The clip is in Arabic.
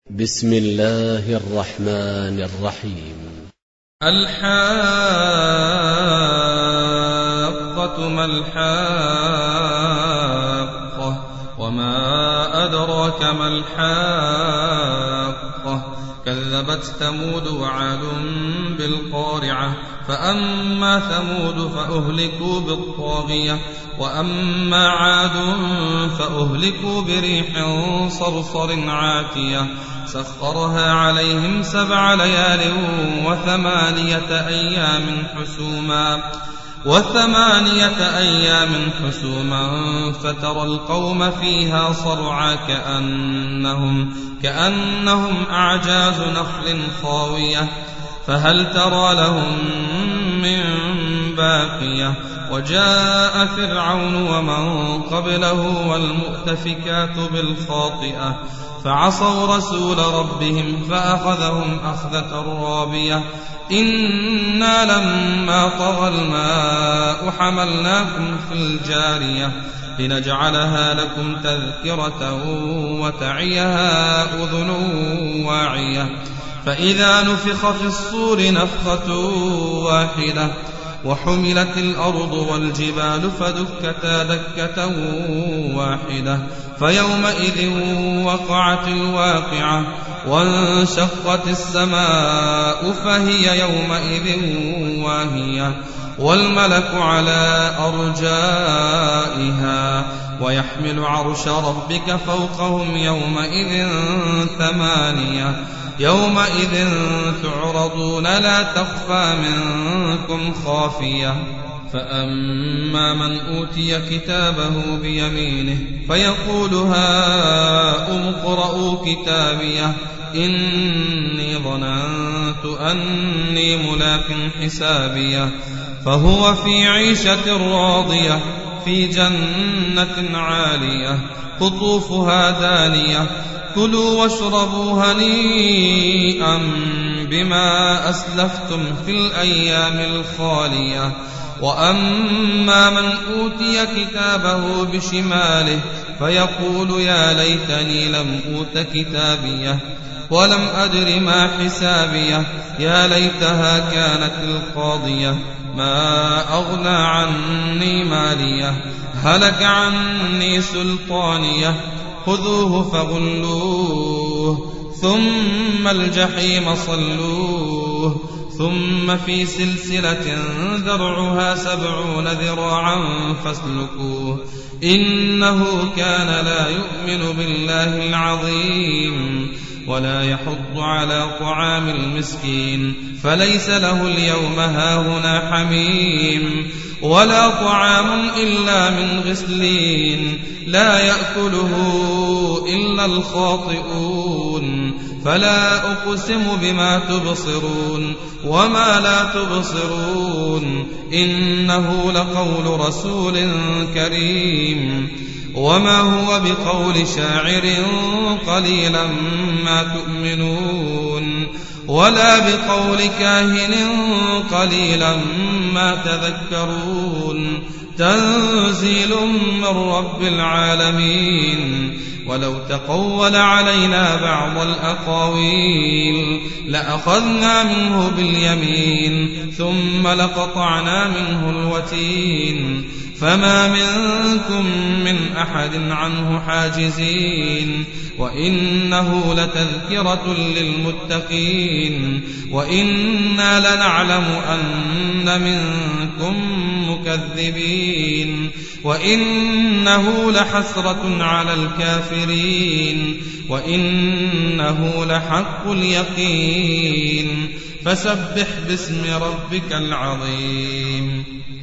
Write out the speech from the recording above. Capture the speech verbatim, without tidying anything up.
بسم الله الرحمن الرحيم. الحاقة ما الحاقة وما أدراك ما الحاقة كذبت ثمود وعاد بالقارعة فأما ثمود فأهلكوا بالطاغية وأما عاد فأهلكوا بريح صرصر عاتية سخرها عليهم سبع ليال وثمانية أيام حسوما وثمانية أيام حسوما فترى القوم فيها صرعى كأنهم, كأنهم أعجاز نخل خاوية فهل ترى لهم من باقية وجاء فرعون ومن قبله والمؤتفكات بالخاطئة فعصوا رسول ربهم فأخذهم أخذة رابية إنا لما طغى الماء حملناكم في الجارية لنجعلها لكم تذكرة وتعيها أذن واعية فإذا نفخ في الصور نفخة واحدة وحملت الأرض والجبال فدكتا دكة واحدة فيومئذ وقعت الواقعة وانشقت السماء فهي يومئذ واهية والملك على أرجائها ويحمل عرش ربك فوقهم يومئذ ثمانية يومئذ تعرضون لا تخفى منكم خافية فأما من أوتي كتابه بيمينه فيقول هاؤم اقرءوا كتابيه إني ظننت أني ملاق حسابيه فهو في عيشة راضية في جنة عالية قطوفها دانية كلوا واشربوا هنيئا بما أسلفتم في الأيام الخالية وأما من أوتي كتابه بشماله فيقول يا ليتني لم أوت كتابيه ولم أدر ما حسابيه يا ليتها كانت القاضية ما أغنى عني ماليه هلك عني سلطانيه خذوه فغلوه ثم الجحيم صلوه ثم في سلسلة ذرعها سبعون ذراعا فاسلكوه إنه كان لا يؤمن بالله العظيم ولا يحض على طعام المسكين فليس له اليوم هاهنا حميم ولا طعام إلا من غسلين لا يأكله إلا الخاطئون فلا أقسم بما تبصرون وما لا تبصرون إنه لقول رسول كريم وما هو بقول شاعر قليلا ما تؤمنون ولا بقول كاهن قليلا ما تذكرون تنزيل من رب العالمين ولو تقول علينا بعض الأقاويل لأخذنا منه باليمين ثم لقطعنا منه الوتين فما منكم من أحد عنه حاجزين وإنه لتذكرة للمتقين وإنا لنعلم أن منكم مكذبين وإنه لحسرة على الكافرين وإنه لحق اليقين فسبح باسم ربك العظيم.